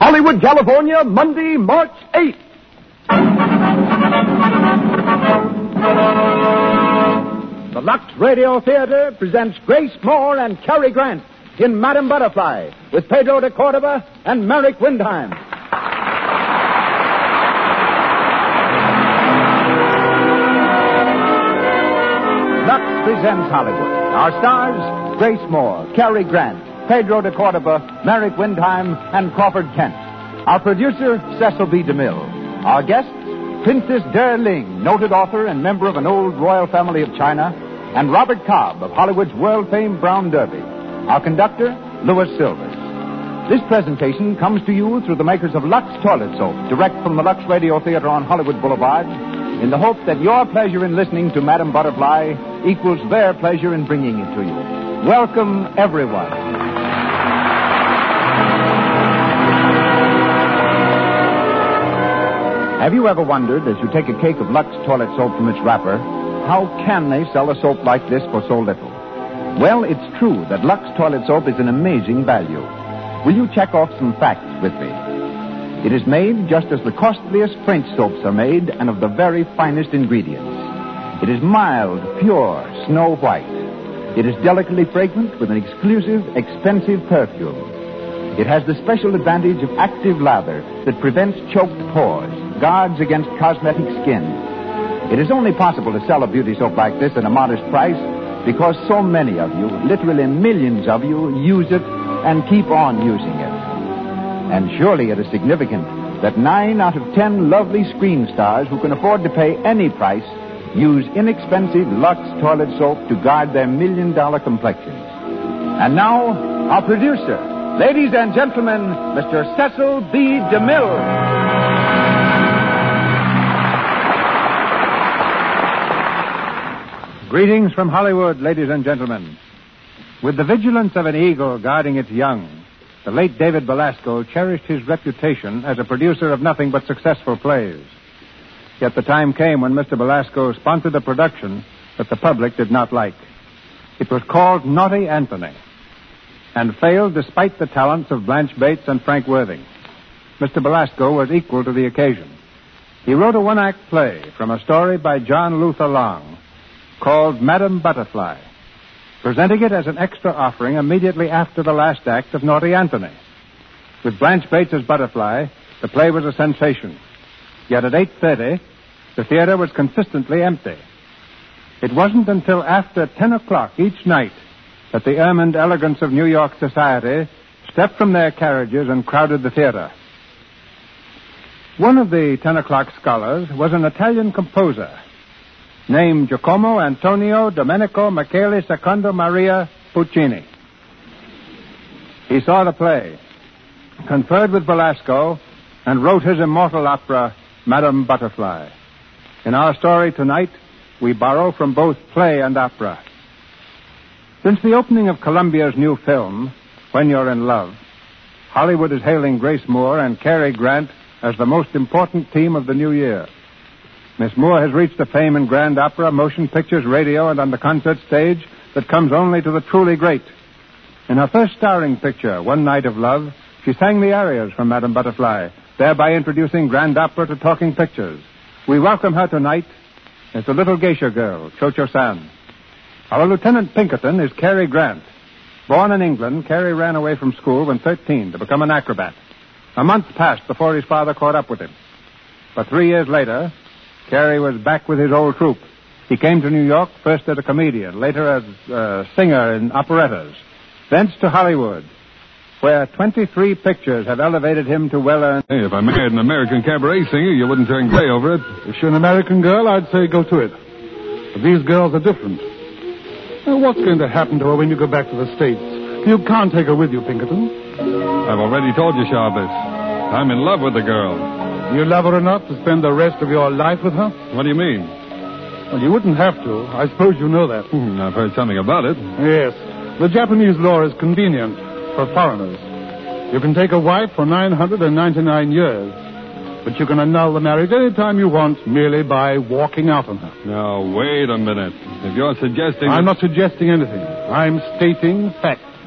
Hollywood, California, Monday, March 8th. The Lux Radio Theater presents Grace Moore and Cary Grant in Madame Butterfly with Pedro de Cordova and Merrick Windheim. Lux presents Hollywood. Our stars, Grace Moore, Cary Grant, Pedro de Cordova, Merrick Windheim, and Crawford Kent. Our producer, Cecil B. DeMille. Our guests, Princess Der Ling, noted author and member of an old royal family of China, and Robert Cobb of Hollywood's world-famed Brown Derby. Our conductor, Louis Silvers. This presentation comes to you through the makers of Lux Toilet Soap, direct from the Lux Radio Theater on Hollywood Boulevard, in the hope that your pleasure in listening to Madame Butterfly equals their pleasure in bringing it to you. Welcome, everyone. Have you ever wondered, as you take a cake of Lux Toilet Soap from its wrapper, how can they sell a soap like this for so little? Well, it's true that Lux Toilet Soap is an amazing value. Will you check off some facts with me? It is made just as the costliest French soaps are made, and of the very finest ingredients. It is mild, pure, snow white. It is delicately fragrant with an exclusive, expensive perfume. It has the special advantage of active lather that prevents choked pores, guards against cosmetic skin. It is only possible to sell a beauty soap like this at a modest price because so many of you, literally millions of you, use it and keep on using it. And surely it is significant that 9 out of 10 lovely screen stars who can afford to pay any price use inexpensive Lux Toilet Soap to guard their million-dollar complexions. And now, our producer, ladies and gentlemen, Mr. Cecil B. DeMille. Greetings from Hollywood, ladies and gentlemen. With the vigilance of an eagle guarding its young, the late David Belasco cherished his reputation as a producer of nothing but successful plays. Yet the time came when Mr. Belasco sponsored a production that the public did not like. It was called Naughty Anthony, and failed despite the talents of Blanche Bates and Frank Worthing. Mr. Belasco was equal to the occasion. He wrote a one-act play from a story by John Luther Long called Madame Butterfly, presenting it as an extra offering immediately after the last act of Naughty Anthony. With Blanche Bates as Butterfly, the play was a sensation. Yet at 8:30, the theater was consistently empty. It wasn't until after 10 o'clock each night that the ermined elegance of New York society stepped from their carriages and crowded the theater. One of the 10 o'clock scholars was an Italian composer named Giacomo Antonio Domenico Michele Secondo Maria Puccini. He saw the play, conferred with Belasco, and wrote his immortal opera, Madame Butterfly. In our story tonight, we borrow from both play and opera. Since the opening of Columbia's new film, When You're in Love, Hollywood is hailing Grace Moore and Cary Grant as the most important team of the new year. Miss Moore has reached the fame in grand opera, motion pictures, radio, and on the concert stage that comes only to the truly great. In her first starring picture, One Night of Love, she sang the arias from Madame Butterfly, thereby introducing grand opera to talking pictures. We welcome her tonight as the little geisha girl, Cho-Cho-San. Our Lieutenant Pinkerton is Cary Grant. Born in England, Cary ran away from school when 13 to become an acrobat. A month passed before his father caught up with him. But 3 years later, Cary was back with his old troupe. He came to New York, first as a comedian, later as a singer in operettas, thence to Hollywood, where 23 pictures have elevated him to well-earned... Hey, if I married an American cabaret singer, you wouldn't turn gray over it. If you're an American girl, I'd say go to it. But these girls are different. Now, what's going to happen to her when you go back to the States? You can't take her with you, Pinkerton. I've already told you, Chavez. I'm in love with the girl. You love her enough to spend the rest of your life with her? What do you mean? Well, you wouldn't have to. I suppose you know that. I've heard something about it. Yes. The Japanese law is convenient for foreigners. You can take a wife for 999 years, but you can annul the marriage any time you want merely by walking out on her. Now, wait a minute. If you're suggesting... I'm not suggesting anything. I'm stating fact.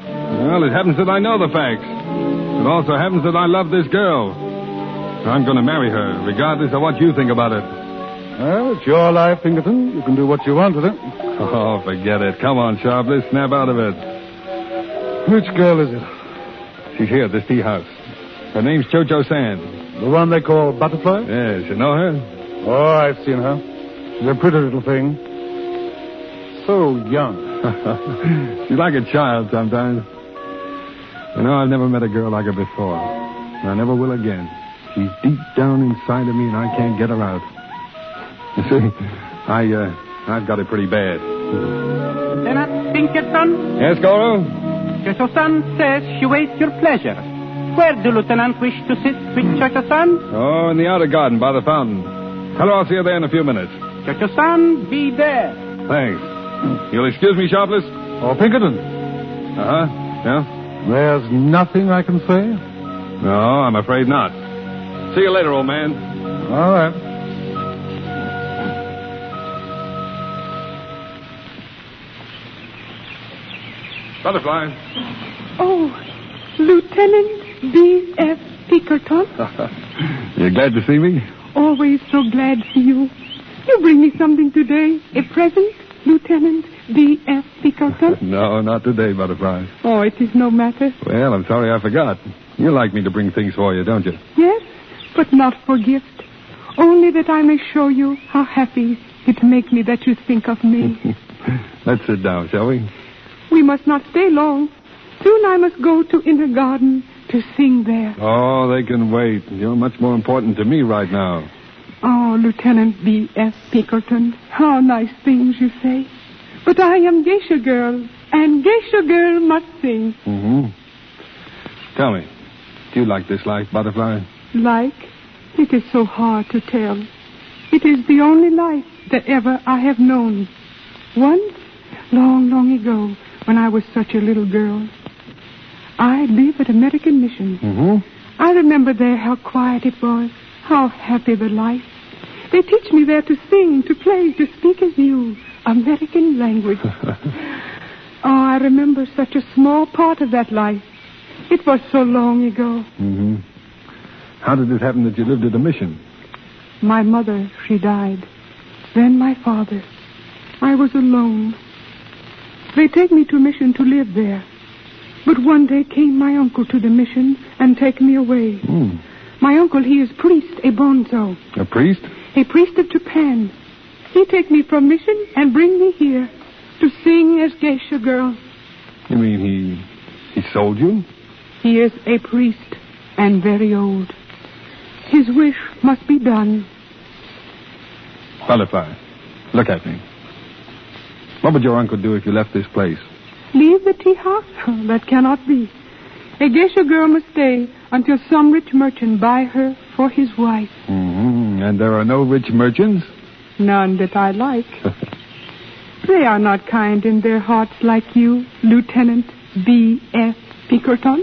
Well, it happens that I know the facts. It also happens that I love this girl. I'm going to marry her, regardless of what you think about it. Well, it's your life, Pinkerton. You can do what you want with it. Oh, forget it. Come on, Sharpless. Snap out of it. Which girl is it? She's here at this tea house. Her name's Cho-Cho Sand. The one they call Butterfly? Yes, you know her? Oh, I've seen her. She's a pretty little thing. So young. She's like a child sometimes. You know, I've never met a girl like her before. And I never will again. She's deep down inside of me, and I can't get her out. You see, I've got it pretty bad. Lieutenant Pinkerton? Yes, Goro? Cho-Cho-san says she waits your pleasure. Where do Lieutenant wish to sit with Cho-Cho-san? Oh, in the outer garden by the fountain. Tell her I'll see her there in a few minutes. Cho-Cho-san, be there. Thanks. You'll excuse me, Sharpless? Oh, Pinkerton. Uh-huh. Yeah? There's nothing I can say? No, I'm afraid not. See you later, old man. All right. Butterfly. Oh, Lieutenant B.F. Pinkerton. You're glad to see me? Always so glad to see you. You bring me something today. A present, Lieutenant B.F. Pinkerton? No, not today, Butterfly. Oh, it is no matter. Well, I'm sorry I forgot. You like me to bring things for you, don't you? Yes, but not for gift. Only that I may show you how happy it makes me that you think of me. Let's sit down, shall we? We must not stay long. Soon I must go to Inner Garden to sing there. Oh, they can wait. You're much more important to me right now. Oh, Lieutenant B.F. Pinkerton, how nice things you say. But I am geisha girl, and geisha girl must sing. Mm-hmm. Tell me, do you like this life, Butterfly? Like? It is so hard to tell. It is the only life that ever I have known. Once, long, long ago, when I was such a little girl, I lived at American Mission. Mm-hmm. I remember there how quiet it was, how happy the life. They teach me there to sing, to play, to speak as you, American language. Oh, I remember such a small part of that life. It was so long ago. Mm-hmm. How did it happen that you lived at a mission? My mother, she died. Then my father. I was alone. They take me to mission to live there. But one day came my uncle to the mission and take me away. Mm. My uncle, he is priest, a bonzo. A priest? A priest of Japan. He take me from mission and bring me here to sing as geisha girl. You mean he sold you? He is a priest and very old. His wish must be done. Butterfly, look at me. What would your uncle do if you left this place? Leave the tea house? Oh, that cannot be. A geisha girl must stay until some rich merchant buy her for his wife. Mm-hmm. And there are no rich merchants? None that I like. They are not kind in their hearts like you, Lieutenant B.F. Pinkerton.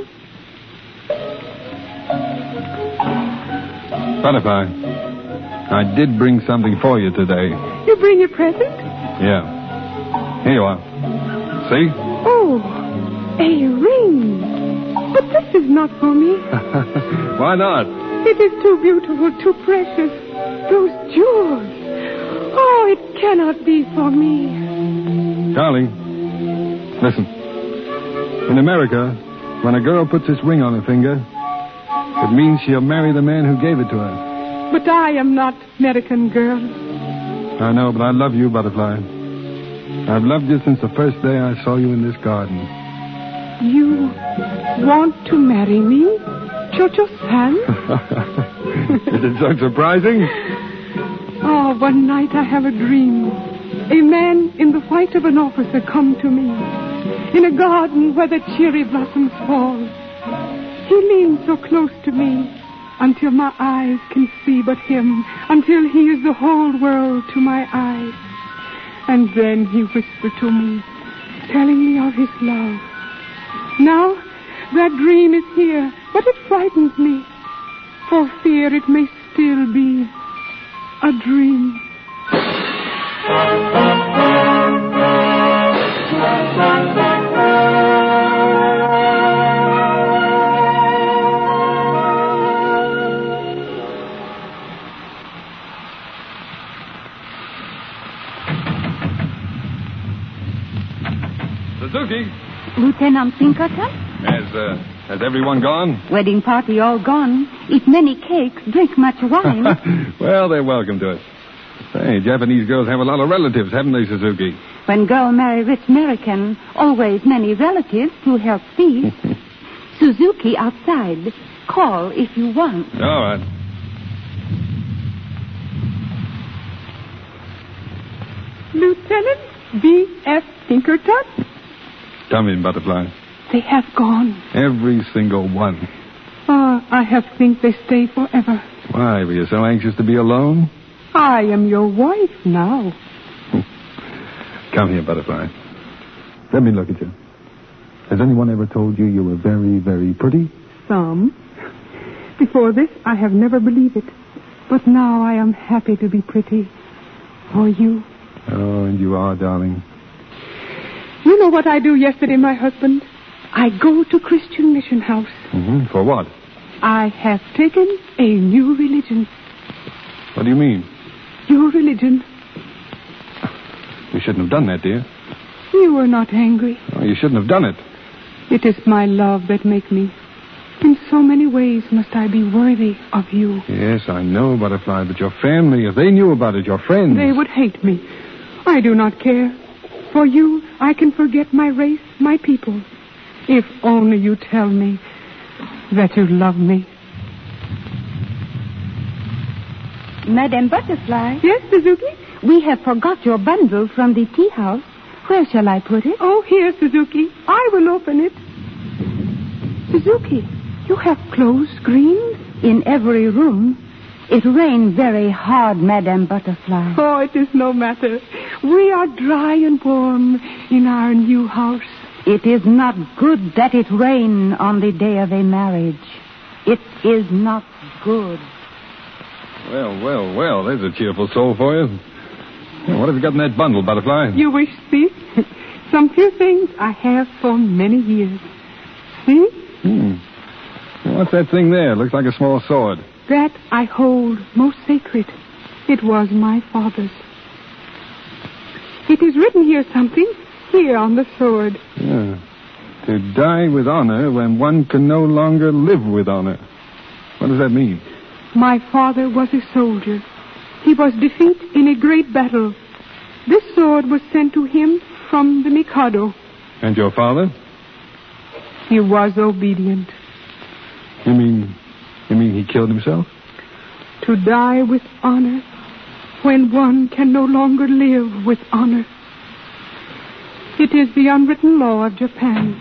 Butterfly, I did bring something for you today. You bring a present? Yeah. Here you are. See? Oh, a ring. But this is not for me. Why not? It is too beautiful, too precious. Those jewels. Oh, it cannot be for me. Darling, listen. In America, when a girl puts this ring on her finger, it means she'll marry the man who gave it to her. But I am not American girl. I know, but I love you, Butterfly. I've loved you since the first day I saw you in this garden. You want to marry me, Cho-Cho-san? Is it so surprising? Oh, one night I have a dream. A man in the white of an officer come to me in a garden where the cherry blossoms fall. He leans so close to me until my eyes can see but him, until he is the whole world to my eyes. And then he whispered to me, telling me of his love. Now, that dream is here, but it frightens me, for fear it may still be a dream. Suzuki. Lieutenant Pinkerton? Has everyone gone? Wedding party all gone. Eat many cakes, drink much wine. Well, they're welcome to us. Say, Japanese girls have a lot of relatives, haven't they, Suzuki? When girl marry rich American, always many relatives to help feast. Suzuki outside. Call if you want. All right. Lieutenant B.F. Pinkerton? Come in, Butterfly. They have gone. Every single one. I have think they stay forever. Why, were you so anxious to be alone? I am your wife now. Come here, Butterfly. Let me look at you. Has anyone ever told you were very, very pretty? Some. Before this, I have never believed it. But now I am happy to be pretty. For you. Oh, and you are, darling. You know what I do yesterday, my husband? I go to Christian Mission House. Mm-hmm. For what? I have taken a new religion. What do you mean? Your religion. You shouldn't have done that, dear. You were not angry. Oh, you shouldn't have done it. It is my love that make me. In so many ways must I be worthy of you. Yes, I know, Butterfly, but your family, if they knew about it, your friends... They would hate me. I do not care. For you, I can forget my race, my people. If only you tell me that you love me. Madame Butterfly? Yes, Suzuki? We have forgot your bundle from the tea house. Where shall I put it? Oh, here, Suzuki. I will open it. Suzuki, you have clothes screened? In every room. It rained very hard, Madame Butterfly. Oh, it is no matter. We are dry and warm in our new house. It is not good that it rain on the day of a marriage. It is not good. Well, there's a cheerful soul for you. What have you got in that bundle, Butterfly? You wish to see? Some few things I have for many years. See? What's that thing there? Looks like a small sword. That I hold most sacred. It was my father's. It is written here something, here on the sword. Yeah. To die with honor when one can no longer live with honor. What does that mean? My father was a soldier. He was defeated in a great battle. This sword was sent to him from the Mikado. And your father? He was obedient. You mean he killed himself? To die with honor when one can no longer live with honor. It is the unwritten law of Japan.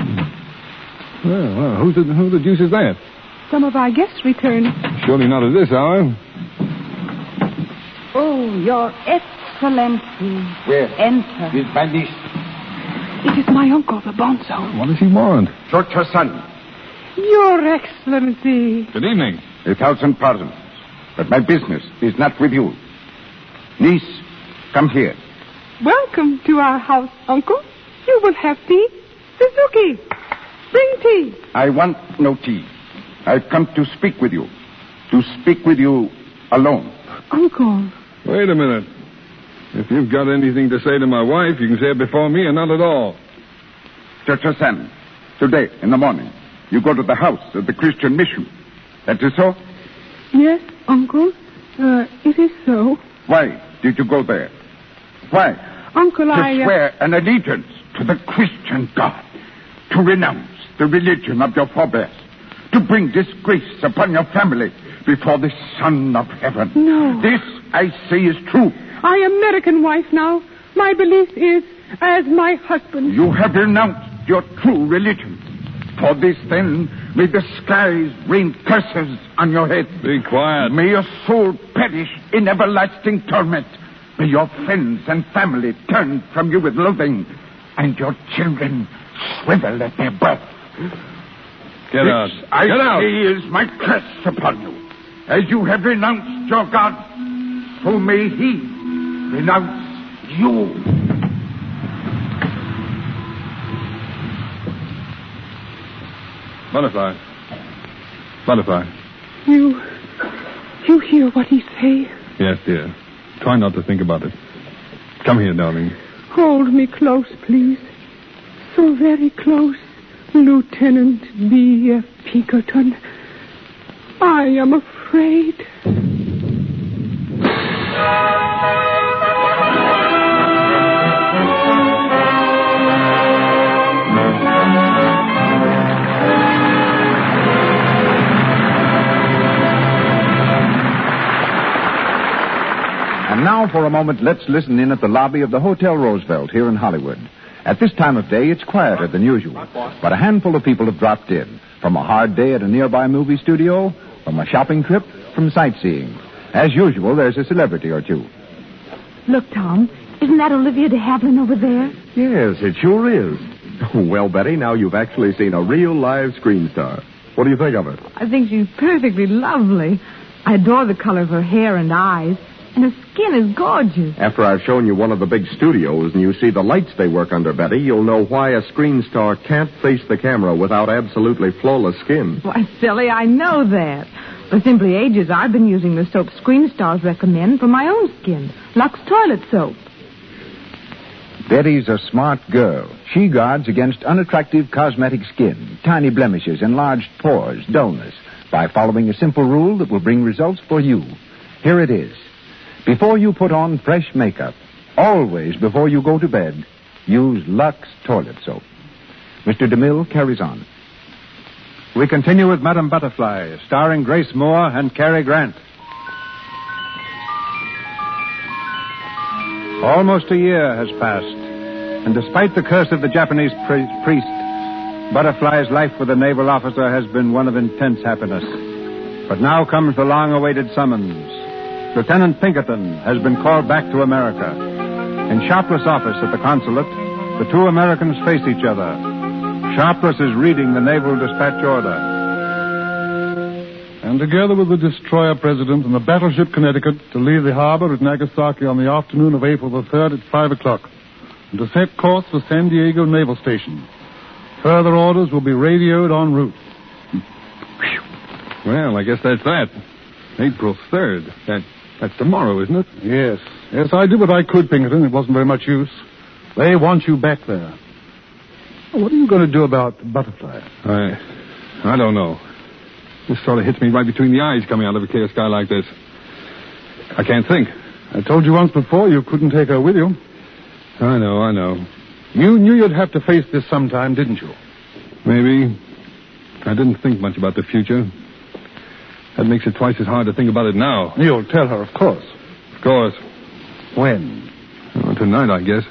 Well, who the deuce is that? Some of our guests returned. Surely not at this hour. Oh, Your Excellency. Where? Enter. Is my niece. It is my uncle, the bonzo. What does he want? Cho-Cho-san. Your Excellency. Good evening. 1,000 pardons. But my business is not with you. Niece, come here. Welcome to our house, Uncle. You will have tea. Suzuki, bring tea. I want no tea. I've come to speak with you. To speak with you alone. Uncle. Wait a minute. If you've got anything to say to my wife, you can say it before me or not at all. Cho-Cho-san, today in the morning, you go to the house of the Christian Mission. That is so? Yes, Uncle. It is so. Why did you go there? Why? Uncle, To I... swear an allegiance to the Christian God. To renounce the religion of your forebears. To bring disgrace upon your family before the Son of Heaven. No. This, I say, is true. I am American wife now. My belief is as my husband. You have renounced your true religion. For this, then, may the skies rain curses on your head. Be quiet. May your soul perish in everlasting torment. May your friends and family turn from you with loathing, and your children shrivel at their birth. Get out. This, I say, is my curse upon you. As you have renounced your God, so may he renounce you. Butterfly. You hear what he say? Yes, dear. Try not to think about it. Come here, darling. Hold me close, please. so very close, Lieutenant B.F. Pinkerton. I am afraid. And now, for a moment, let's listen in at the lobby of the Hotel Roosevelt here in Hollywood. At this time of day, it's quieter than usual, but a handful of people have dropped in. From a hard day at a nearby movie studio, from a shopping trip, from sightseeing. As usual, there's a celebrity or two. Look, Tom, isn't that Olivia de Havilland over there? Yes, it sure is. Well, Betty, now you've actually seen a real live screen star. What do you think of her? I think she's perfectly lovely. I adore the color of her hair and eyes. And her skin is gorgeous. After I've shown you one of the big studios and you see the lights they work under, Betty, you'll know why a screen star can't face the camera without absolutely flawless skin. Why, silly, I know that. For simply ages, I've been using the soap screen stars recommend for my own skin. Lux Toilet Soap. Betty's a smart girl. She guards against unattractive cosmetic skin, tiny blemishes, enlarged pores, dullness, by following a simple rule that will bring results for you. Here it is. Before you put on fresh makeup, always before you go to bed, use Lux Toilet Soap. Mr. DeMille carries on. We continue with Madame Butterfly, starring Grace Moore and Cary Grant. Almost a year has passed, and despite the curse of the Japanese priest, Butterfly's life with a naval officer has been one of intense happiness. But now comes the long-awaited summons. Lieutenant Pinkerton has been called back to America. In Sharpless' office at the consulate, the two Americans face each other. Sharpless is reading the naval dispatch order. And together with the destroyer President and the battleship Connecticut to leave the harbor at Nagasaki on the afternoon of April the 3rd at 5 o'clock and to set course for San Diego Naval Station. Further orders will be radioed en route. Well, I guess that's that. April 3rd. That's tomorrow, isn't it? Yes. Yes, I did what I could, Pinkerton. It wasn't very much use. They want you back there. What are you going to do about Butterfly? I don't know. This sort of hits me right between the eyes coming out of a clear sky like this. I can't think. I told you once before you couldn't take her with you. I know. You knew you'd have to face this sometime, didn't you? Maybe. I didn't think much about the future. That makes it twice as hard to think about it now. You'll tell her, of course. Of course. When? Well, tonight, I guess.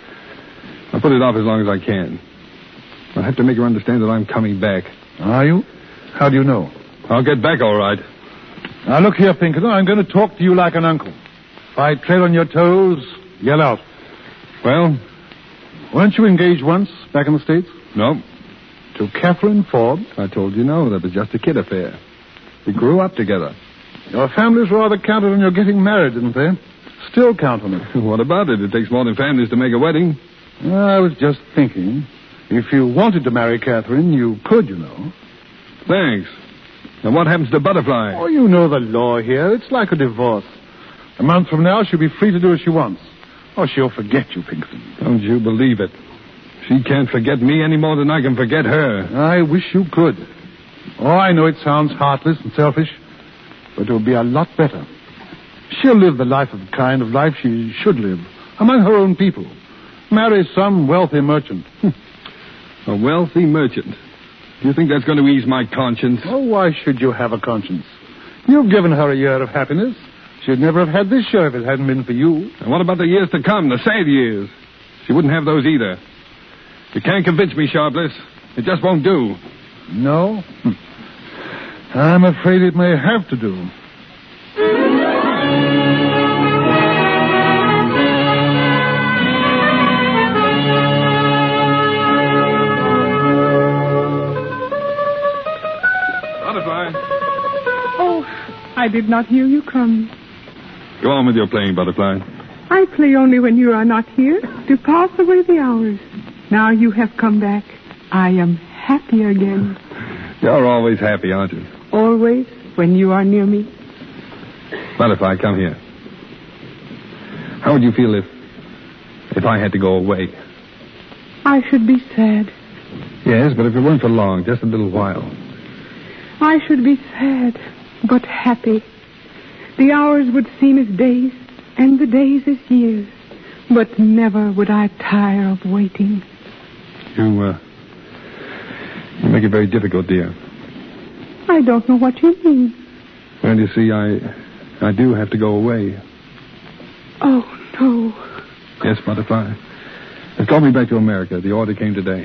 I'll put it off as long as I can. I'll have to make her understand that I'm coming back. Are you? How do you know? I'll get back all right. Now, look here, Pinkerton. I'm going to talk to you like an uncle. If I tread on your toes, yell out. Well? Weren't you engaged once back in the States? No. To Catherine Forbes? I told you no. That was just a kid affair. We grew up together. Your families rather counted on your getting married, didn't they? Still count on it. What about it? It takes more than families to make a wedding. I was just thinking, if you wanted to marry Catherine, you could, you know. Thanks. And what happens to Butterfly? Oh, you know the law here. It's like a divorce. A month from now, she'll be free to do as she wants. Or she'll forget you, Pinkerton. Don't you believe it. She can't forget me any more than I can forget her. I wish you could. Oh, I know it sounds heartless and selfish, but it will be a lot better. She'll live the life of the kind of life she should live, among her own people. Marry some wealthy merchant. A wealthy merchant? Do you think that's going to ease my conscience? Oh, why should you have a conscience? You've given her a year of happiness. She'd never have had this show if it hadn't been for you. And what about the years to come, the sad years? She wouldn't have those either. You can't convince me, Sharpless. It just won't do. No? I'm afraid it may have to do. Butterfly. Oh, I did not hear you come. Go on with your playing, Butterfly. I play only when you are not here to pass away the hours. Now you have come back. I am happy again. You're always happy, aren't you? Always, when you are near me. Butterfly, come here. How would you feel if I had to go away? I should be sad. Yes, but if it weren't for long, just a little while. I should be sad, but happy. The hours would seem as days, and the days as years. But never would I tire of waiting. You make it very difficult, dear. I don't know what you mean. Well, you see, I do have to go away. Oh, no. Yes, Butterfly. They've called me back to America. The order came today.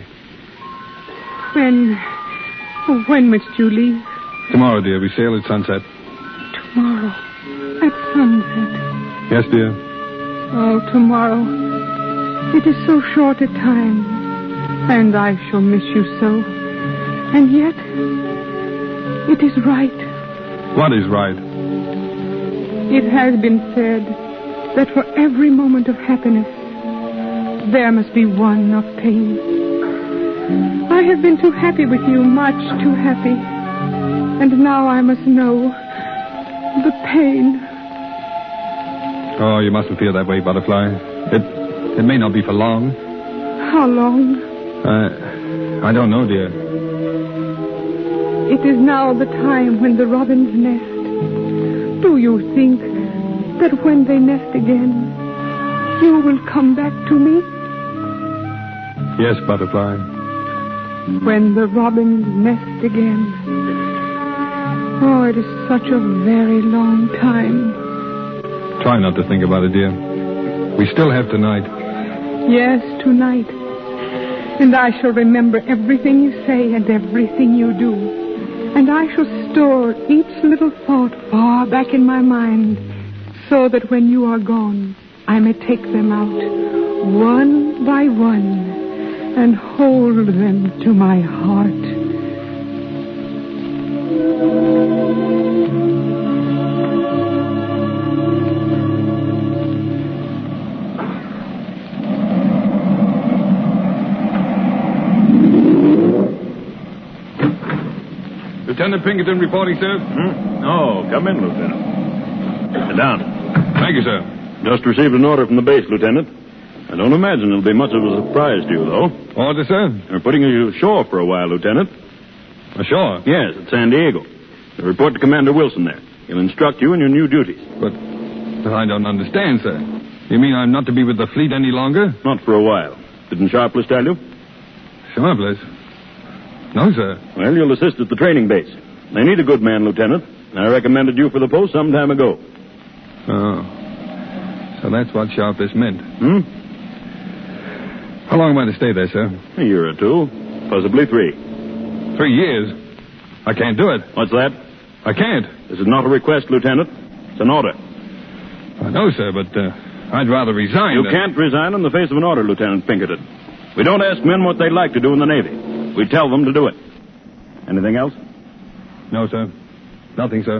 When must you leave? Tomorrow, dear. We sail at sunset. Tomorrow. At sunset. Yes, dear. Oh, tomorrow. It is so short a time. And I shall miss you so. And yet, it is right. What is right? It has been said that for every moment of happiness, there must be one of pain. I have been too happy with you, much too happy. And now I must know the pain. Oh, you mustn't feel that way, Butterfly. It may not be for long. How long? I don't know, dear. It is now the time when the robins nest. Do you think that when they nest again, you will come back to me? Yes, Butterfly. When the robins nest again. Oh, it is such a very long time. Try not to think about it, dear. We still have tonight. Yes, tonight. And I shall remember everything you say and everything you do. And I shall store each little thought far back in my mind, so that when you are gone, I may take them out, one by one, and hold them to my heart. Lieutenant Pinkerton reporting, sir. Oh, come in, Lieutenant. Sit down. Thank you, sir. Just received an order from the base, Lieutenant. I don't imagine it'll be much of a surprise to you, though. Order, sir? They're putting you ashore for a while, Lieutenant. Ashore? Yes, at San Diego. They'll report to Commander Wilson there. He'll instruct you in your new duties. But I don't understand, sir. You mean I'm not to be with the fleet any longer? Not for a while. Didn't Sharpless tell you? Sharpless? No, sir. Well, you'll assist at the training base. They need a good man, Lieutenant. I recommended you for the post some time ago. Oh. So that's what Sharpless meant. How long am I to stay there, sir? A year or two. Possibly 3. 3 years? I can't do it. What's that? I can't. This is not a request, Lieutenant. It's an order. I know, sir, but I'd rather resign. You can't resign in the face of an order, Lieutenant Pinkerton. We don't ask men what they'd like to do in the Navy. We tell them to do it. Anything else? No, sir. Nothing, sir.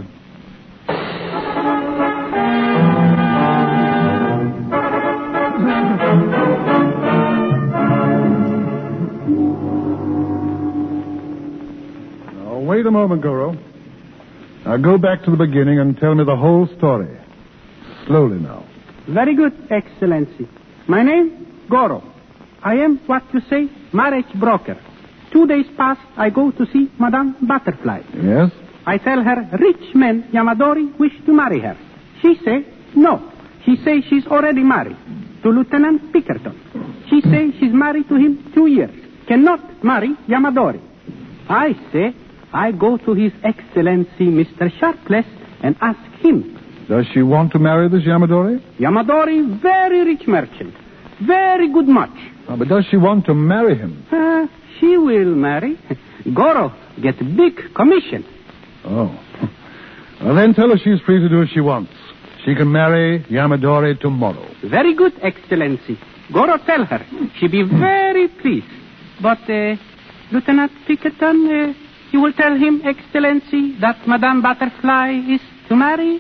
Now, wait a moment, Goro. Now, go back to the beginning and tell me the whole story. Slowly now. Very good, Excellency. My name, Goro. I am, what you say, marriage broker. 2 days past, I go to see Madame Butterfly. Yes? I tell her rich men, Yamadori, wish to marry her. She say no. She say she's already married to Lieutenant Pinkerton. She say she's married to him 2 years. Cannot marry Yamadori. I say I go to His Excellency Mr. Sharpless and ask him. Does she want to marry this Yamadori? Yamadori, very rich merchant. Very good much. Oh, but does she want to marry him? She will marry. Goro gets big commission. Oh. Well, then tell her she's free to do as she wants. She can marry Yamadori tomorrow. Very good, Excellency. Goro tell her. She be very pleased. But, Lieutenant Pinkerton, you will tell him, Excellency, that Madame Butterfly is to marry?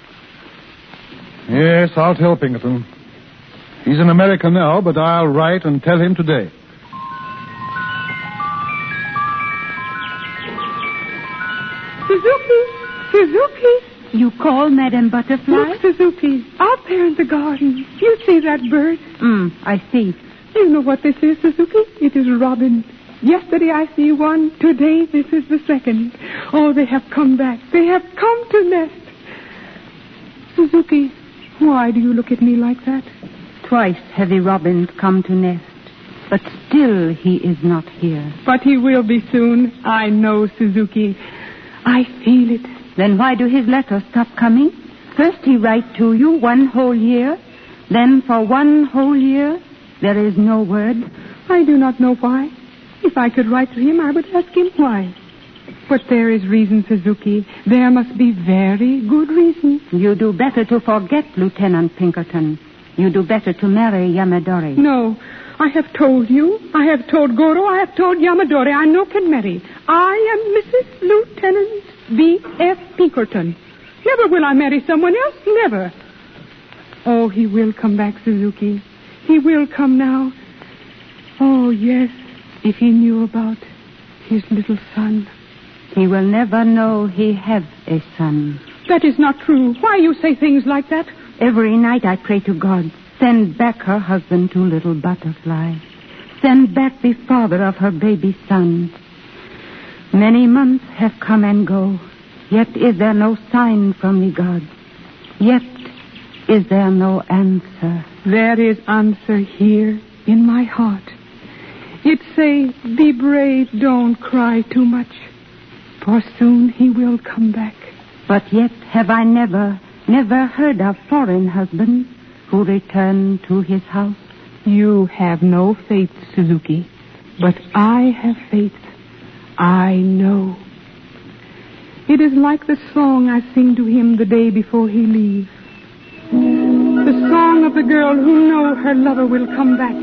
Yes, I'll tell Pinkerton. He's in America now, but I'll write and tell him today. Suzuki! You call Madame Butterfly? Look, Suzuki, out there in the garden. You see that bird? I see. You know what this is, Suzuki? It is robin. Yesterday I see one. Today this is the second. Oh, they have come back. They have come to nest. Suzuki, why do you look at me like that? Twice have the robins come to nest, but still he is not here. But he will be soon. I know, Suzuki. I feel it. Then why do his letters stop coming? First he write to you 1 whole year. Then for 1 whole year, there is no word. I do not know why. If I could write to him, I would ask him why. But there is reason, Suzuki. There must be very good reason. You do better to forget Lieutenant Pinkerton. You do better to marry Yamadori. No. I have told you. I have told Goro. I have told Yamadori. I no can marry. I am Mrs. Lieutenant B.F. Pinkerton. Never will I marry someone else. Never. Oh, he will come back, Suzuki. He will come now. Oh, yes. If he knew about his little son. He will never know he has a son. That is not true. Why you say things like that? Every night I pray to God, send back her husband to Little Butterfly. Send back the father of her baby son. Many months have come and go, yet is there no sign from the gods. Yet is there no answer. There is answer here in my heart. It say, be brave, don't cry too much, for soon he will come back. But yet have I never heard of foreign husband who returned to his house. You have no faith, Suzuki, but I have faith. I know. It is like the song I sing to him the day before he leaves. The song of the girl who knows her lover will come back.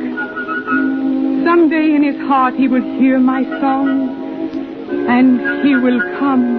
Someday in his heart he will hear my song, and he will come.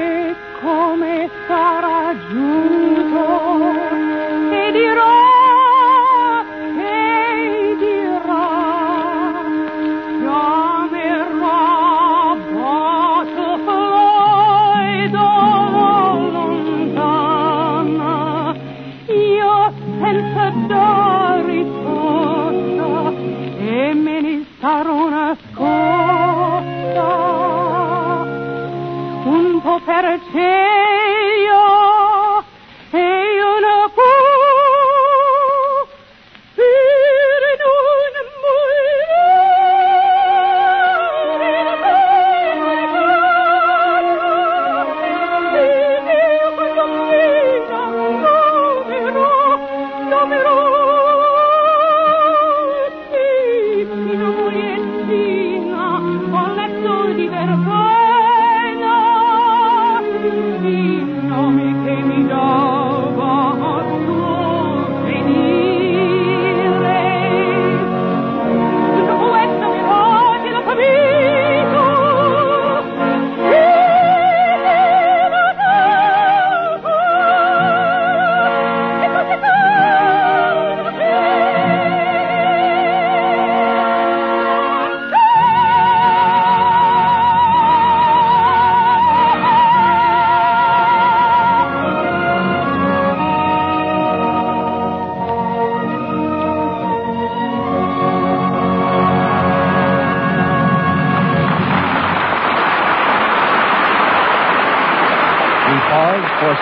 Come sarà giunto e dirò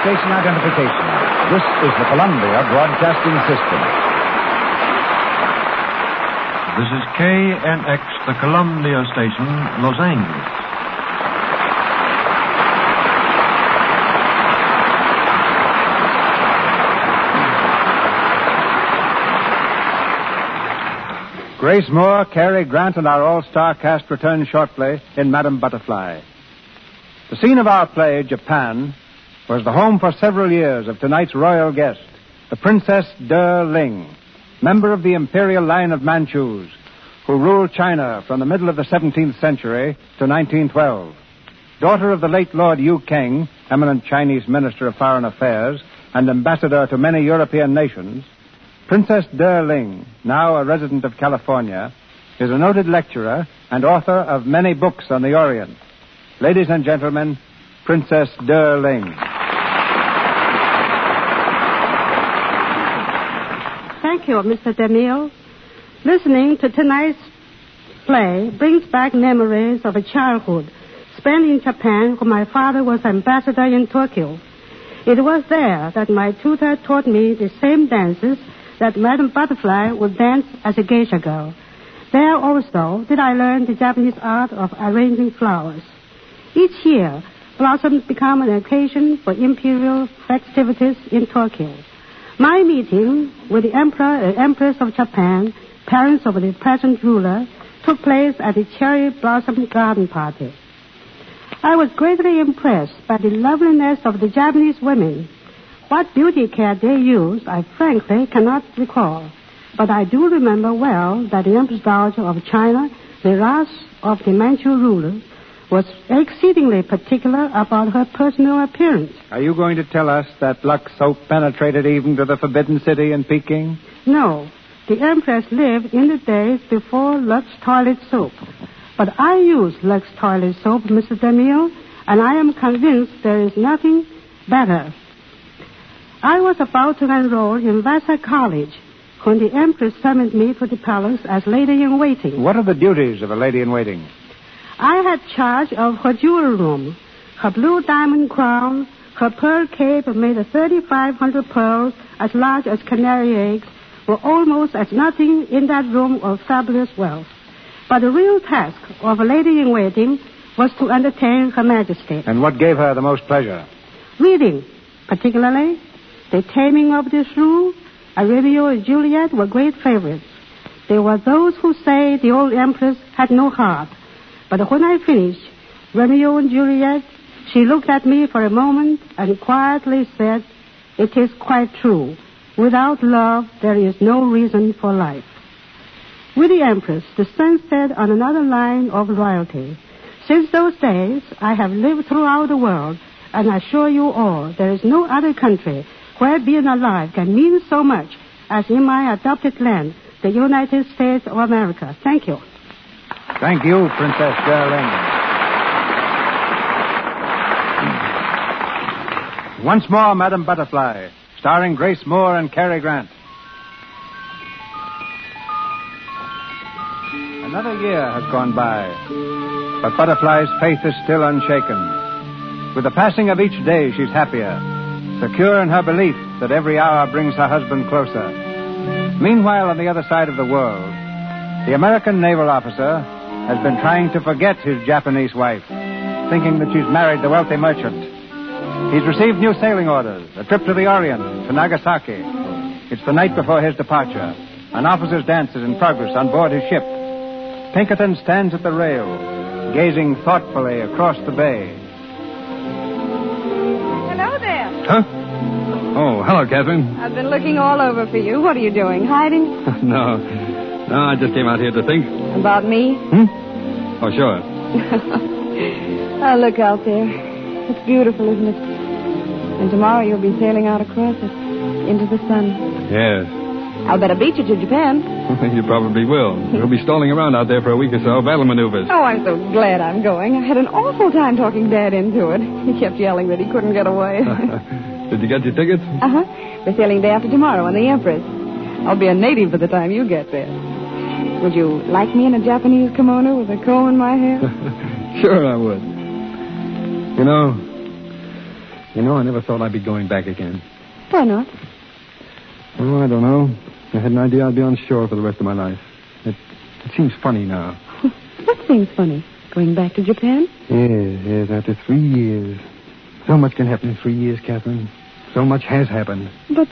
station identification. This is the Columbia Broadcasting System. This is KNX, the Columbia Station, Los Angeles. Grace Moore, Cary Grant, and our all-star cast return shortly in Madame Butterfly. The scene of our play, Japan, was the home for several years of tonight's royal guest, the Princess De Ling, member of the imperial line of Manchus, who ruled China from the middle of the 17th century to 1912. Daughter of the late Lord Yu Keng, eminent Chinese Minister of Foreign Affairs and ambassador to many European nations, Princess De Ling, now a resident of California, is a noted lecturer and author of many books on the Orient. Ladies and gentlemen, Princess De Ling. Thank you, Mr. DeMille. Listening to tonight's play brings back memories of a childhood spent in Japan when my father was ambassador in Tokyo. It was there that my tutor taught me the same dances that Madame Butterfly would dance as a geisha girl. There also did I learn the Japanese art of arranging flowers. Each year, blossoms become an occasion for imperial festivities in Tokyo. My meeting with the Emperor and Empress of Japan, parents of the present ruler, took place at the cherry blossom garden party. I was greatly impressed by the loveliness of the Japanese women. What beauty care they use, I frankly cannot recall. But I do remember well that the Empress Dowager of China, the wrath of the Manchu ruler, was exceedingly particular about her personal appearance. Are you going to tell us that Lux soap penetrated even to the Forbidden City in Peking? No. The Empress lived in the days before Lux toilet soap. But I use Lux toilet soap, Mr. DeMille, and I am convinced there is nothing better. I was about to enroll in Vassar College when the Empress summoned me to the palace as lady-in-waiting. What are the duties of a lady-in-waiting? I had charge of her jewel room, her blue diamond crown, her pearl cape made of 3,500 pearls as large as canary eggs, were almost as nothing in that room of fabulous wealth. But the real task of a lady-in-waiting was to entertain Her Majesty. And what gave her the most pleasure? Reading, particularly. The Taming of the Shrew and Romeo and Juliet were great favorites. There were those who say the old Empress had no heart. But when I finished Romeo and Juliet, she looked at me for a moment and quietly said, "It is quite true. Without love, there is no reason for life." With the Empress, the sun set on another line of royalty. Since those days, I have lived throughout the world, and I assure you all there is no other country where being alive can mean so much as in my adopted land, the United States of America. Thank you. Thank you, Princess De Ling. Once more, Madame Butterfly, starring Grace Moore and Cary Grant. Another year has gone by, but Butterfly's faith is still unshaken. With the passing of each day, she's happier, secure in her belief that every hour brings her husband closer. Meanwhile, on the other side of the world, the American naval officer has been trying to forget his Japanese wife, thinking that she's married the wealthy merchant. He's received new sailing orders, a trip to the Orient, to Nagasaki. It's the night before his departure. An officer's dance is in progress on board his ship. Pinkerton stands at the rail, gazing thoughtfully across the bay. Hello there. Huh? Oh, hello, Catherine. I've been looking all over for you. What are you doing? Hiding? No, I just came out here to think. About me? Oh, sure. Oh, look out there. It's beautiful, isn't it? And tomorrow you'll be sailing out across it, into the sun. Yes. I'll bet I beat you to Japan. You probably will. You'll be stalling around out there for a week or so, battle maneuvers. Oh, I'm so glad I'm going. I had an awful time talking Dad into it. He kept yelling that he couldn't get away. Did you get your tickets? Uh-huh. We're sailing day after tomorrow on the Empress. I'll be a native by the time you get there. Would you like me in a Japanese kimono with a comb in my hair? Sure I would. You know, You know, I never thought I'd be going back again. Why not? Oh, I don't know. I had an idea I'd be on shore for the rest of my life. It seems funny now. What seems funny? Going back to Japan? Yes, after 3 years. So much can happen in 3 years, Catherine. So much has happened. But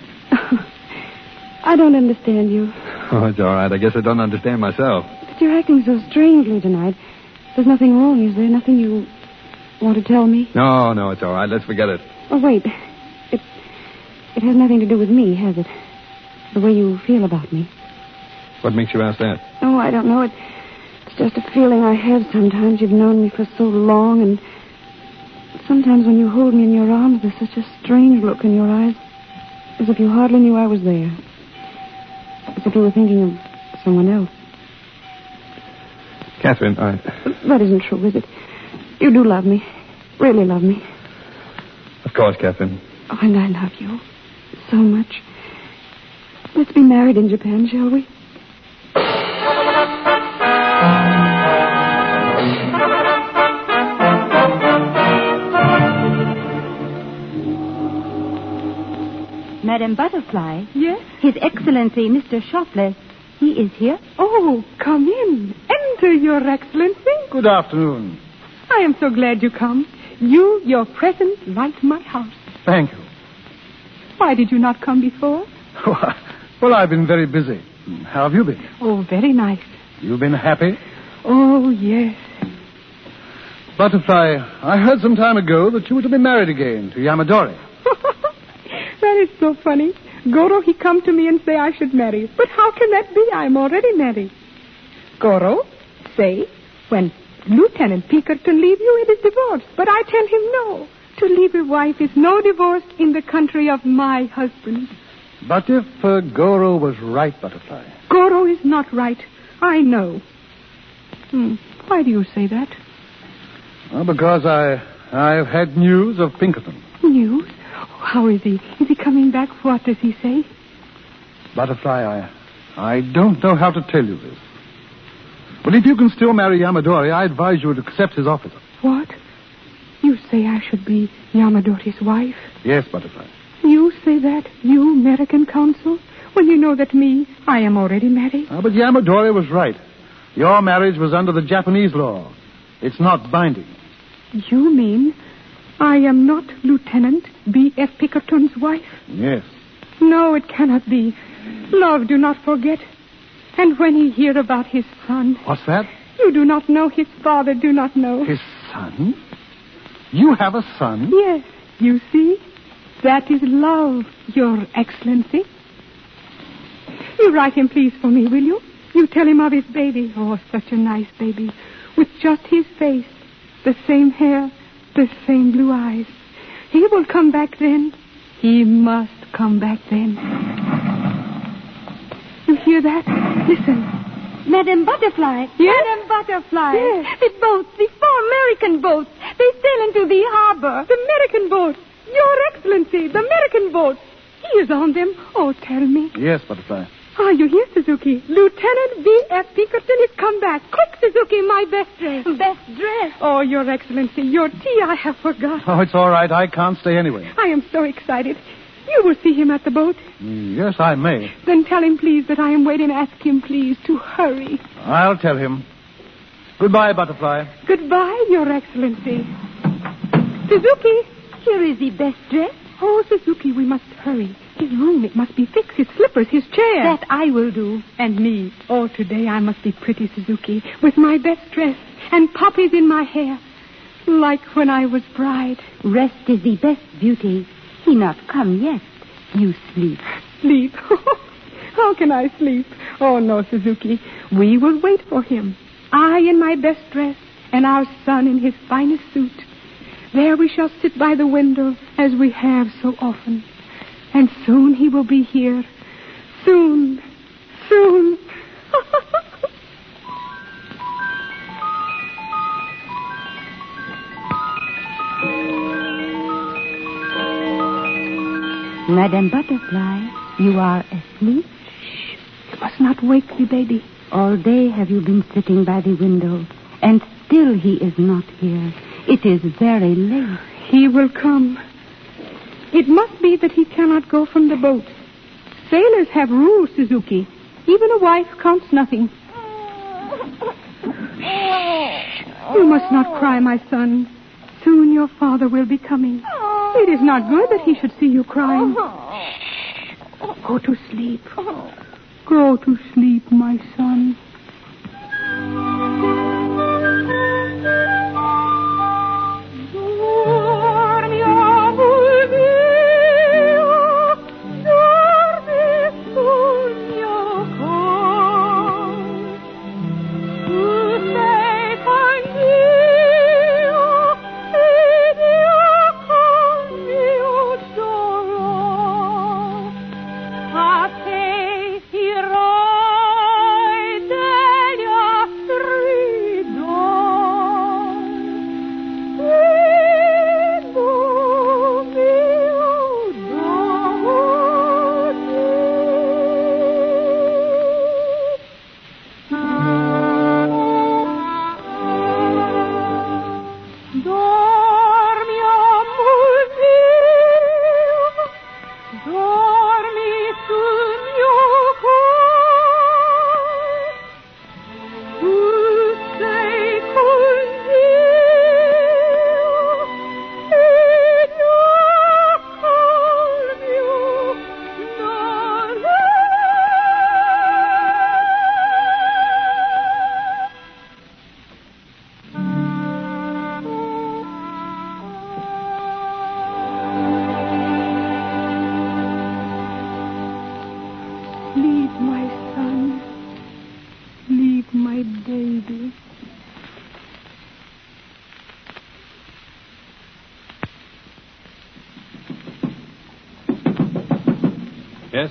I don't understand you. Oh, it's all right. I guess I don't understand myself. But you're acting so strangely tonight. There's nothing wrong, is there? Nothing you want to tell me? No, it's all right. Let's forget it. Oh, wait. It has nothing to do with me, has it? The way you feel about me. What makes you ask that? Oh, I don't know. It's just a feeling I have sometimes. You've known me for so long, and sometimes when you hold me in your arms, there's such a strange look in your eyes, as if you hardly knew I was there. As if you were thinking of someone else. Catherine, That isn't true, is it? You do love me. Really love me. Of course, Catherine. Oh, and I love you so much. Let's be married in Japan, shall we? Madam Butterfly? Yes? His Excellency, Mr. Shopless. He is here. Oh, come in. Enter, Your Excellency. Good afternoon. I am so glad you come. Your presence lights my house. Thank you. Why did you not come before? Well, I've been very busy. How have you been? Oh, very nice. You've been happy? Oh, yes. Butterfly, I heard some time ago that you were to be married again to Yamadori. That is so funny. Goro, he come to me and say I should marry. But how can that be? I'm already married. Goro, say, when Lieutenant Pinkerton leave you, it is divorce. But I tell him no. To leave a wife is no divorce in the country of my husband. But if Goro was right, Butterfly. Goro is not right. I know. Why do you say that? Well, because I've had news of Pinkerton. News? How is he? Is he coming back? What does he say? Butterfly, I don't know how to tell you this. But if you can still marry Yamadori, I advise you to accept his offer. What? You say I should be Yamadori's wife? Yes, Butterfly. You say that, you American consul? When you know that I am already married? But Yamadori was right. Your marriage was under the Japanese law. It's not binding. You mean I am not Lieutenant B.F. Pinkerton's wife? Yes. No, it cannot be. Love, do not forget. And when he hear about his son... What's that? You do not know. His father do not know. His son? You have a son? Yes. You see? That is love, Your Excellency. You write him, please, for me, will you? You tell him of his baby. Oh, such a nice baby. With just his face, the same hair, the same blue eyes. He will come back then. He must come back then. You hear that? Listen. Madam Butterfly. Yes? Madam Butterfly. Yes. The boats, the 4 American boats. They sail into the harbor. The American boat. Your Excellency, the American boat. He is on them. Oh, tell me. Yes, Butterfly. Are you here, Suzuki? Lieutenant B.F. Pinkerton is come back. Quick, Suzuki, my best dress. Best dress. Oh, Your Excellency, your tea I have forgot. Oh, it's all right. I can't stay anyway. I am so excited. You will see him at the boat. Yes, I may. Then tell him, please, that I am waiting. Ask him, please, to hurry. I'll tell him. Goodbye, Butterfly. Goodbye, Your Excellency. Suzuki. Here is the best dress. Oh, Suzuki, we must hurry. His room, it must be fixed. His slippers, his chair. That I will do. And me. Oh, today I must be pretty, Suzuki, with my best dress and poppies in my hair, like when I was bride. Rest is the best beauty. He not come yet. You sleep. Sleep? How can I sleep? Oh, no, Suzuki. We will wait for him. I in my best dress and our son in his finest suit. There we shall sit by the window as we have so often. And soon he will be here. Soon. Soon. Madam Butterfly, you are asleep? Shh. You must not wake the baby. All day have you been sitting by the window, and still he is not here. It is very late. He will come. It must be that he cannot go from the boat. Sailors have rules, Suzuki. Even a wife counts nothing. You must not cry, my son. Soon your father will be coming. It is not good that he should see you crying. Go to sleep. Go to sleep, my son. Yes?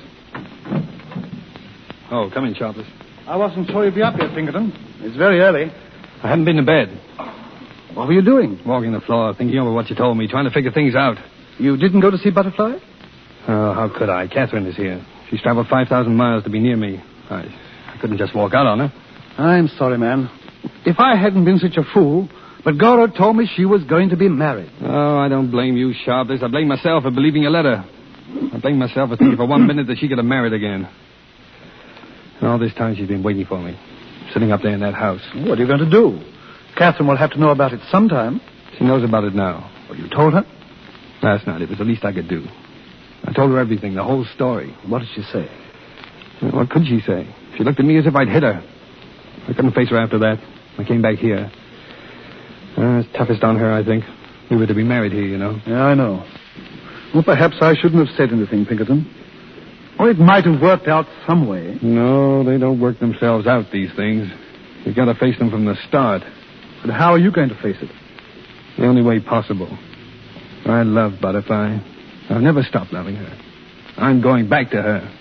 Oh, come in, Sharpless. I wasn't sure you'd be up yet, Pinkerton. It's very early. I hadn't been to bed. What were you doing? Walking the floor, thinking over what you told me, trying to figure things out. You didn't go to see Butterfly? Oh, how could I? Catherine is here. She's traveled 5,000 miles to be near me. I couldn't just walk out on her. I'm sorry, man. If I hadn't been such a fool, but Goro told me she was going to be married. Oh, I don't blame you, Sharpless. I blame myself for believing your letter. I blame myself for thinking for 1 minute that she could have married again. And all this time she's been waiting for me, sitting up there in that house. What are you going to do? Catherine will have to know about it sometime. She knows about it now. Well, you told her? Last night. It was the least I could do. I told her everything, the whole story. What did she say? What could she say? She looked at me as if I'd hit her. I couldn't face her after that. I came back here. It's toughest on her, I think. We were to be married here, you know. Yeah, I know. Well, perhaps I shouldn't have said anything, Pinkerton. Or it might have worked out some way. No, they don't work themselves out, these things. You've got to face them from the start. But how are you going to face it? The only way possible. I love Butterfly. I'll never stop loving her. I'm going back to her.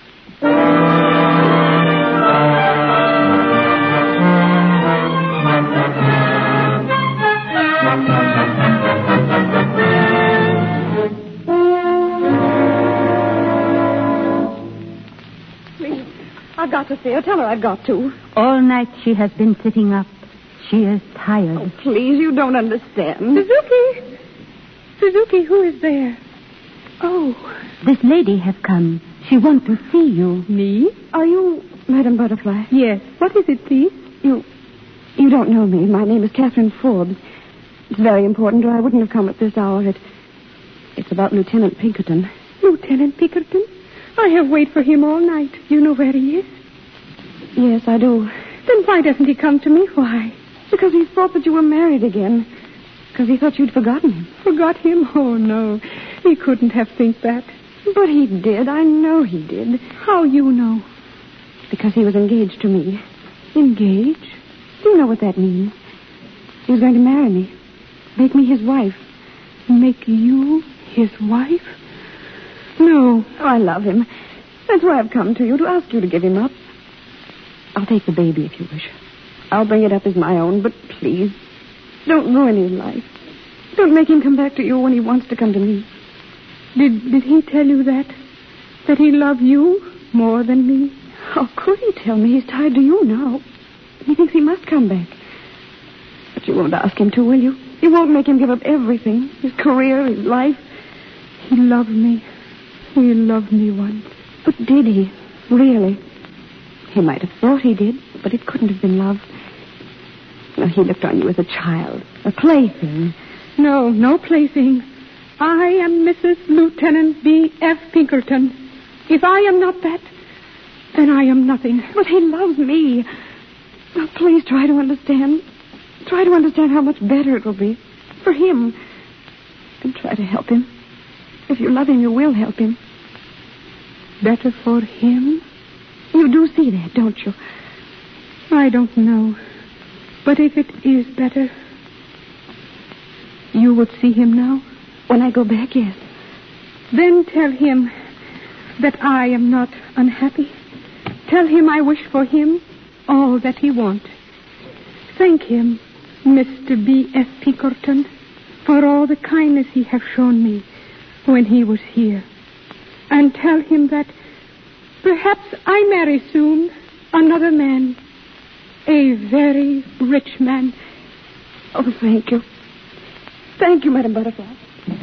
Please, I've got to see her. Tell her I've got to. All night she has been sitting up. She is tired. Oh, please, you don't understand. Suzuki, who is there? Oh. This lady has come. She wants to see you. Me? Are you Madam Butterfly? Yes. What is it, please? You don't know me. My name is Catherine Forbes. It's very important, or I wouldn't have come at this hour. It's about Lieutenant Pinkerton. Lieutenant Pinkerton? I have waited for him all night. You know where he is? Yes, I do. Then why doesn't he come to me? Why? Because he thought that you were married again. Because he thought you'd forgotten him. Forgot him? Oh, no. He couldn't have think that. But he did. I know he did. How you know? Because he was engaged to me. Engaged? Do you know what that means? He was going to marry me. Make me his wife. Make you his wife? No. Oh, I love him. That's why I've come to you, to ask you to give him up. I'll take the baby if you wish. I'll bring it up as my own, but please, don't ruin his life. Don't make him come back to you when he wants to come to me. Did he tell you that? That he loved you more than me? How could he tell me? He's tied to you now. He thinks he must come back. But you won't ask him to, will you? You won't make him give up everything. His career, his life. He loved me. He loved me once. But did he? Really? He might have thought he did, but it couldn't have been love. Well, he looked on you as a child, a plaything. No plaything. I am Mrs. Lieutenant B.F. Pinkerton. If I am not that, then I am nothing. But he loves me. Now, please try to understand. Try to understand how much better it will be for him. And try to help him. If you love him, you will help him. Better for him? You do see that, don't you? I don't know. But if it is better, you would see him now? When I go back, yes. Then tell him that I am not unhappy. Tell him I wish for him all that he wants. Thank him, Mr. B.F. Pinkerton, for all the kindness he has shown me when he was here. And tell him that perhaps I marry soon another man, a very rich man. Oh, thank you. Thank you, Madam Butterfly.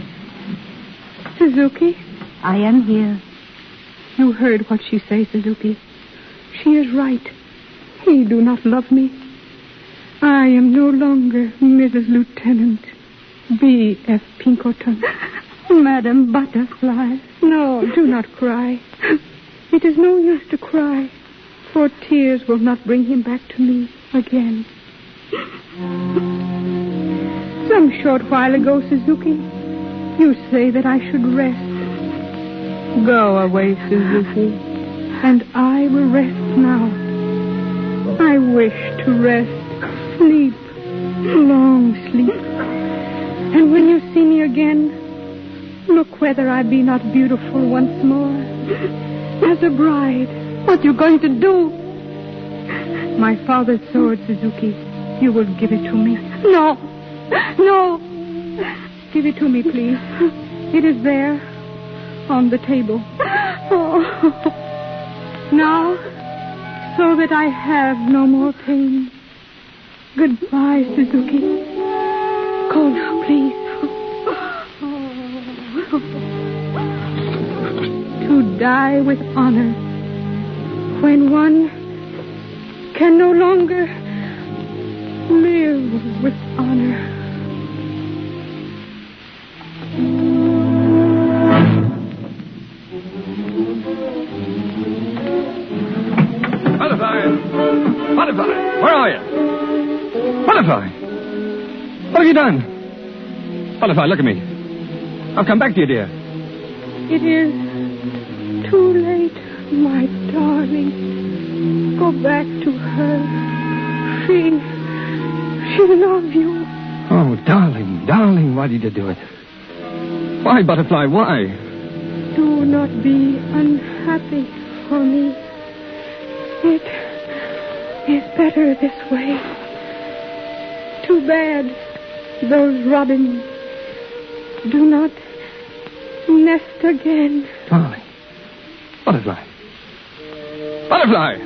Suzuki? I am here. You heard what she says, Suzuki. She is right. He do not love me. I am no longer Mrs. Lieutenant B.F. Pinkerton. Madam Butterfly. No, do not cry. It is no use to cry, for tears will not bring him back to me again. Some short while ago, Suzuki, you say that I should rest. Go away, Suzuki, and I will rest now. I wish to rest, sleep, long sleep. And when you see me again, look whether I be not beautiful once more. As a bride. What you going to do? My father's sword, Suzuki. You will give it to me. No. Give it to me, please. It is there, on the table. Now, so that I have no more pain. Goodbye, Suzuki. Go now, please. To die with honor when one can no longer live with honor. Butterfly, where are you? Butterfly, what have you done? Butterfly, look at me. I've come back to you, dear. It is too late, my darling. Go back to her. She loves you. Oh, darling, why did you do it? Why, Butterfly, why? Do not be unhappy for me. It is better this way. Too bad those robins do not nest again. Darling. Butterfly. Butterfly!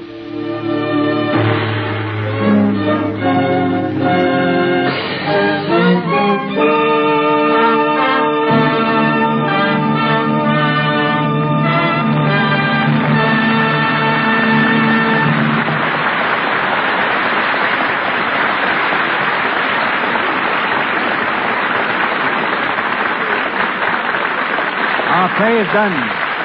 Our play is done.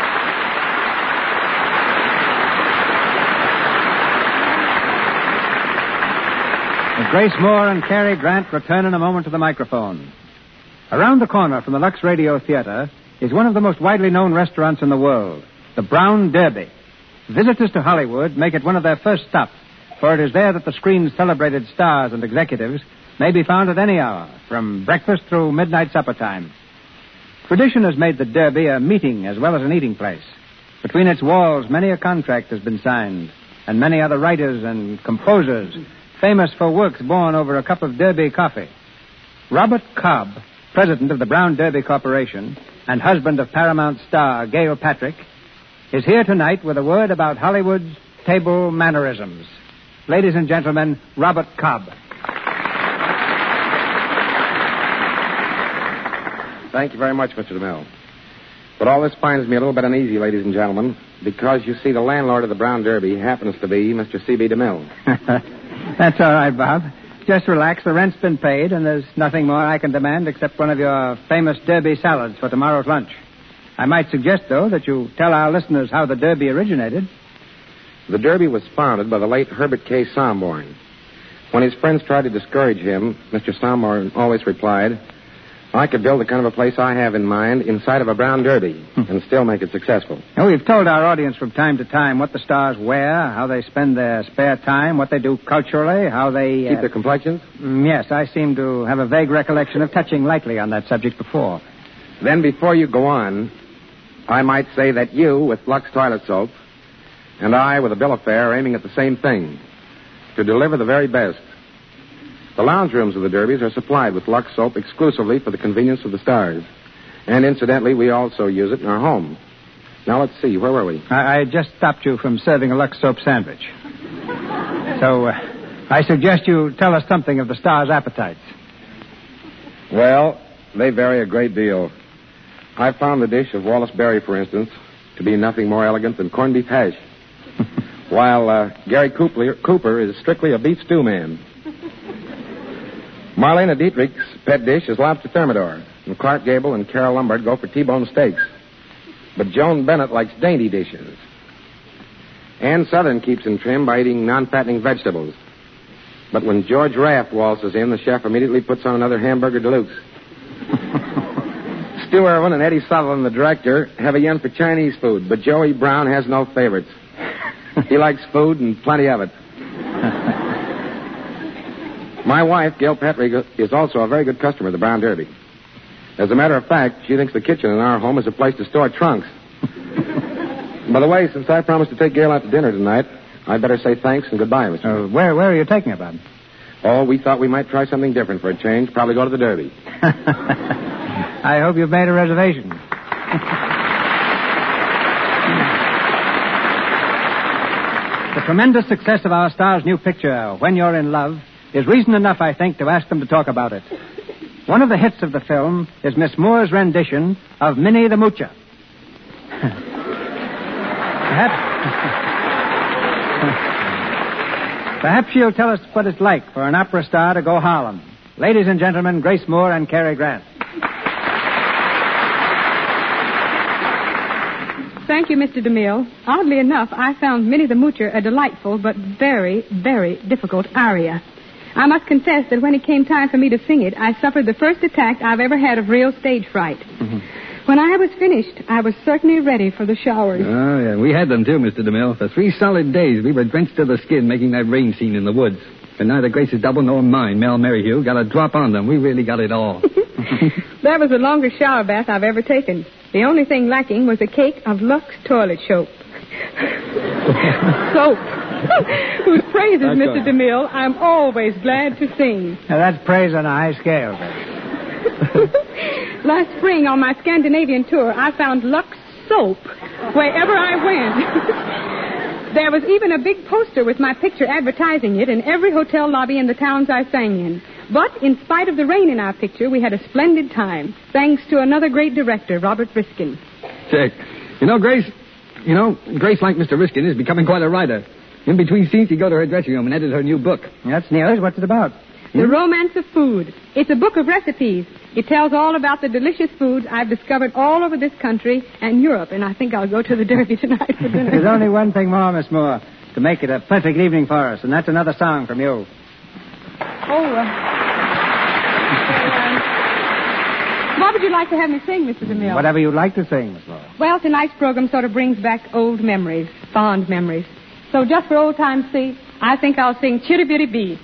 As Grace Moore and Cary Grant return in a moment to the microphone. Around the corner from the Lux Radio Theater is one of the most widely known restaurants in the world, the Brown Derby. Visitors to Hollywood make it one of their first stops, for it is there that the screen's celebrated stars and executives may be found at any hour, from breakfast through midnight supper time. Tradition has made the Derby a meeting as well as an eating place. Between its walls, many a contract has been signed, and many other writers and composers famous for works born over a cup of Derby coffee. Robert Cobb, president of the Brown Derby Corporation and husband of Paramount star Gail Patrick, is here tonight with a word about Hollywood's table mannerisms. Ladies and gentlemen, Robert Cobb. Thank you very much, Mr. DeMille. But all this finds me a little bit uneasy, ladies and gentlemen, because, you see, the landlord of the Brown Derby happens to be Mr. C.B. DeMille. That's all right, Bob. Just relax. The rent's been paid, and there's nothing more I can demand except one of your famous Derby salads for tomorrow's lunch. I might suggest, though, that you tell our listeners how the Derby originated. The Derby was founded by the late Herbert K. Somborn. When his friends tried to discourage him, Mr. Somborn always replied, I could build the kind of a place I have in mind inside of a Brown Derby and still make it successful. Now, we've told our audience from time to time what the stars wear, how they spend their spare time, what they do culturally, how they... Keep their complexions? Yes, I seem to have a vague recollection of touching lightly on that subject before. Then before you go on, I might say that you, with Lux Toilet Soap, and I, with a bill of fare, are aiming at the same thing, to deliver the very best. The lounge rooms of the Derbies are supplied with Lux Soap exclusively for the convenience of the stars. And incidentally, we also use it in our home. Now, let's see. Where were we? I just stopped you from serving a Lux Soap sandwich. So, I suggest you tell us something of the stars' appetites. Well, they vary a great deal. I found the dish of Wallace Berry, for instance, to be nothing more elegant than corned beef hash. While Gary Cooper is strictly a beef stew man. Marlena Dietrich's pet dish is lobster thermidor, and Clark Gable and Carol Lombard go for T-bone steaks. But Joan Bennett likes dainty dishes. Ann Southern keeps in trim by eating non-fattening vegetables. But when George Raft waltzes in, the chef immediately puts on another hamburger deluxe. Stu Irwin and Eddie Sutherland, the director, have a yen for Chinese food, but Joey Brown has no favorites. He likes food and plenty of it. My wife, Gail Petrie, is also a very good customer of the Brown Derby. As a matter of fact, she thinks the kitchen in our home is a place to store trunks. By the way, since I promised to take Gail out to dinner tonight, I'd better say thanks and goodbye, Mr. Where are you taking her, Bob? Oh, we thought we might try something different for a change. Probably go to the Derby. I hope you've made a reservation. The tremendous success of our star's new picture, When You're in Love, is reason enough, I think, to ask them to talk about it. One of the hits of the film is Miss Moore's rendition of Minnie the Moocher. Perhaps she'll tell us what it's like for an opera star to go Harlem. Ladies and gentlemen, Grace Moore and Cary Grant. Thank you, Mr. DeMille. Oddly enough, I found Minnie the Moocher a delightful but very, very difficult aria. I must confess that when it came time for me to sing it, I suffered the first attack I've ever had of real stage fright. Mm-hmm. When I was finished, I was certainly ready for the showers. Oh, yeah, we had them too, Mr. DeMille. For 3 solid days, we were drenched to the skin making that rain scene in the woods. And neither Grace's double nor mine, Mel Merrihew, got a drop on them. We really got it all. That was the longest shower bath I've ever taken. The only thing lacking was a cake of Lux toilet soap. Soap. Whose praises, Mr. DeMille, I'm always glad to sing. Now, that's praise on a high scale. Last spring on my Scandinavian tour, I found Lux soap wherever I went. There was even a big poster with my picture advertising it in every hotel lobby in the towns I sang in. But in spite of the rain in our picture, we had a splendid time, thanks to another great director, Robert Riskin. Check. Grace, like Mr. Riskin, is becoming quite a writer. In between scenes, he'd go to her dressing room and edit her new book. That's news. What's it about? The Romance of Food. It's a book of recipes. It tells all about the delicious foods I've discovered all over this country and Europe, and I think I'll go to the Derby tonight for dinner. There's only one thing more, Miss Moore, to make it a perfect evening for us, and that's another song from you. What would you like to have me sing, Mr. DeMille? Whatever you'd like to sing, Miss Moore. Well, tonight's program sort of brings back old memories, fond memories. So just for old time's sake, I think I'll sing Chitty Bitty Bee.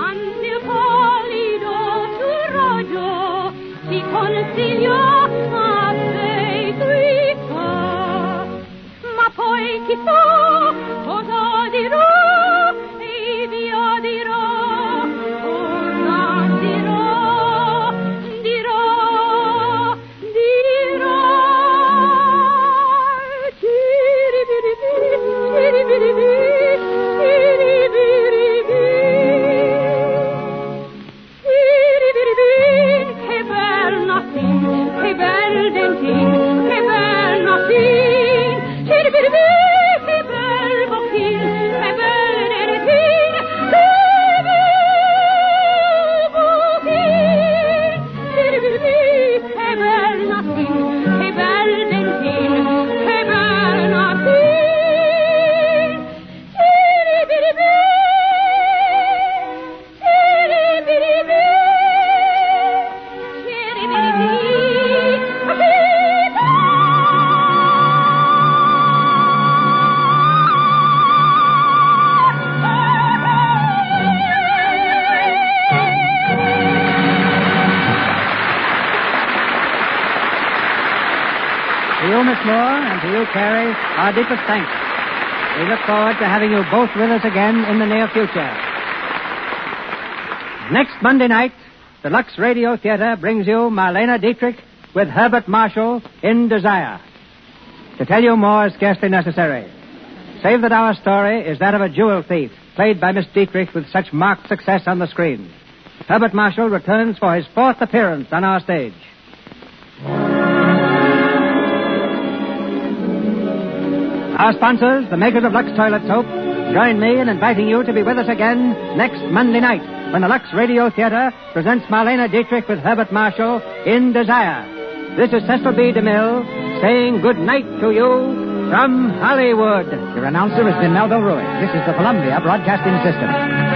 Consiglio and to you, Carrie, our deepest thanks. We look forward to having you both with us again in the near future. Next Monday night, the Lux Radio Theater brings you Marlene Dietrich with Herbert Marshall in Desire. To tell you more is scarcely necessary, save that our story is that of a jewel thief, played by Miss Dietrich with such marked success on the screen. Herbert Marshall returns for his 4th appearance on our stage. Our sponsors, the makers of Lux Toilet Soap, join me in inviting you to be with us again next Monday night when the Lux Radio Theater presents Marlene Dietrich with Herbert Marshall in Desire. This is Cecil B. DeMille saying good night to you from Hollywood. Your announcer is Melville Ruiz. This is the Columbia Broadcasting System.